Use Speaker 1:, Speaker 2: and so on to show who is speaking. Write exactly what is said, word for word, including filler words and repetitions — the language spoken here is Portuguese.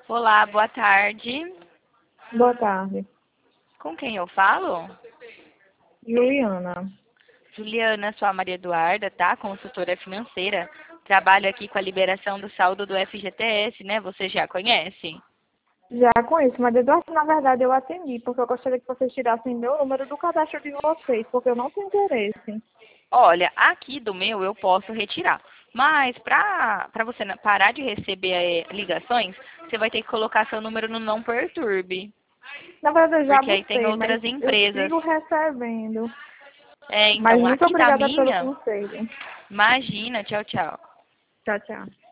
Speaker 1: Olá, boa tarde.
Speaker 2: Boa tarde.
Speaker 1: Com quem eu falo?
Speaker 2: Juliana.
Speaker 1: Juliana, sou a Maria Eduarda, tá? Consultora financeira. Trabalho aqui com a liberação do saldo do F G T S, né? Você já conhece?
Speaker 2: Já conheço, mas Eduardo, na verdade eu atendi, porque eu gostaria que vocês tirassem meu número do cadastro de vocês, porque eu não tenho interesse.
Speaker 1: Olha, aqui do meu eu posso retirar. Mas para para você na- parar de receber eh, ligações, você vai ter que colocar seu número no não perturbe.
Speaker 2: Na verdade eu já
Speaker 1: Porque aí tem
Speaker 2: botei, mas
Speaker 1: outras
Speaker 2: eu
Speaker 1: empresas.
Speaker 2: sigo recebendo.
Speaker 1: É,
Speaker 2: Mas
Speaker 1: então,
Speaker 2: muito
Speaker 1: aqui da
Speaker 2: obrigada pelo
Speaker 1: minha,
Speaker 2: conselho.
Speaker 1: imagina, tchau, tchau.
Speaker 2: Tchau, tchau.